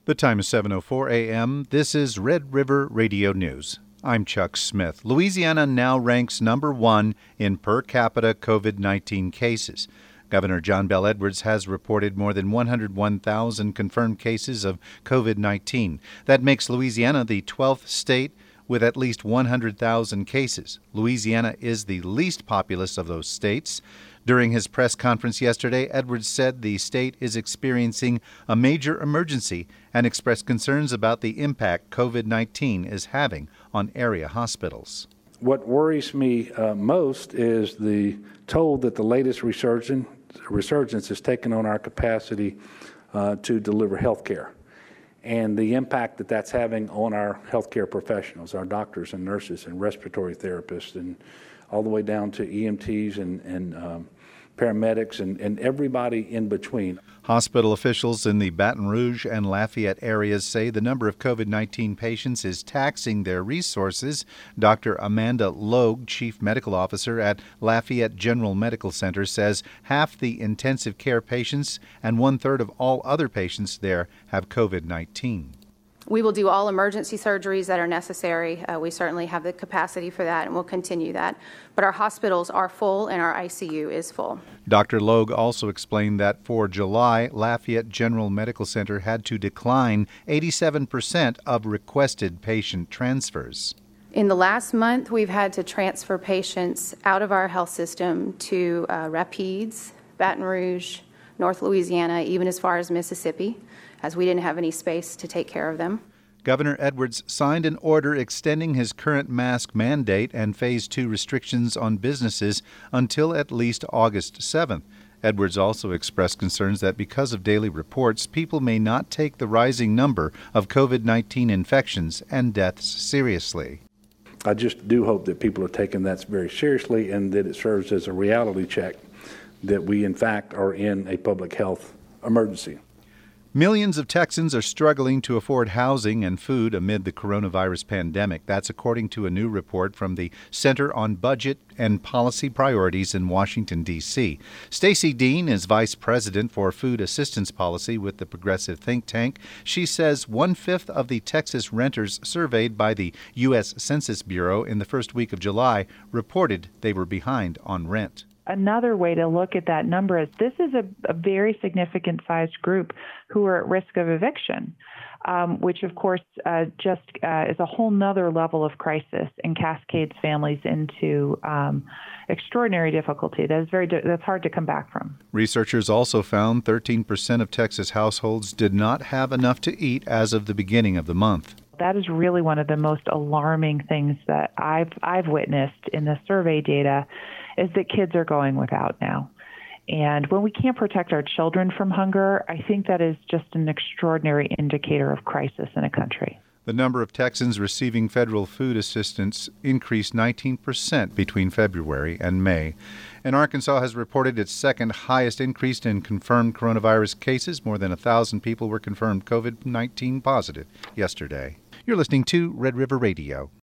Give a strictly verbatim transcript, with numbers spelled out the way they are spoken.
The time is seven oh four a.m. This is Red River Radio News. I'm Chuck Smith. Louisiana now ranks number one in per capita COVID nineteen cases. Governor John Bel Edwards has reported more than one hundred one thousand confirmed cases of COVID nineteen. That makes Louisiana the twelfth state with at least one hundred thousand cases. Louisiana is the least populous of those states. During his press conference yesterday, Edwards said the state is experiencing a major emergency and expressed concerns about the impact COVID nineteen is having on area hospitals. What worries me uh, most is the toll that the latest resurgence, resurgence has taken on our capacity uh, to deliver health care, and the impact that that's having on our healthcare professionals, our doctors and nurses and respiratory therapists, and all the way down to E M Ts and, and um, paramedics and, and everybody in between. Hospital officials in the Baton Rouge and Lafayette areas say the number of COVID nineteen patients is taxing their resources. Doctor Amanda Logue, Chief Medical Officer at Lafayette General Medical Center, says half the intensive care patients and one-third of all other patients there have COVID nineteen. We will do all emergency surgeries that are necessary. Uh, we certainly have the capacity for that, and we'll continue that. But our hospitals are full, and our I C U is full. Doctor Logue also explained that for July, Lafayette General Medical Center had to decline eighty-seven percent of requested patient transfers. In the last month, we've had to transfer patients out of our health system to uh, Rapides, Baton Rouge, North Louisiana, even as far as Mississippi, as we didn't have any space to take care of them. Governor Edwards signed an order extending his current mask mandate and phase two restrictions on businesses until at least August seventh. Edwards also expressed concerns that because of daily reports, people may not take the rising number of COVID nineteen infections and deaths seriously. I just do hope that people are taking that very seriously and that it serves as a reality check that we, in fact, are in a public health emergency. Millions of Texans are struggling to afford housing and food amid the coronavirus pandemic. That's according to a new report from the Center on Budget and Policy Priorities in Washington, D C Stacy Dean is vice president for food assistance policy with the progressive think tank. She says one-fifth of the Texas renters surveyed by the U S Census Bureau in the first week of July reported they were behind on rent. Another way to look at that number is this is a, a very significant sized group who are at risk of eviction, um, which of course uh, just uh, is a whole nother level of crisis and cascades families into um, extraordinary difficulty. That is very that's hard to come back from. Researchers also found thirteen percent of Texas households did not have enough to eat as of the beginning of the month. That is really one of the most alarming things that I've I've witnessed in the survey data is that kids are going without now. And when we can't protect our children from hunger, I think that is just an extraordinary indicator of crisis in a country. The number of Texans receiving federal food assistance increased nineteen percent between February and May. And Arkansas has reported its second highest increase in confirmed coronavirus cases. More than one thousand people were confirmed COVID nineteen positive yesterday. You're listening to Red River Radio.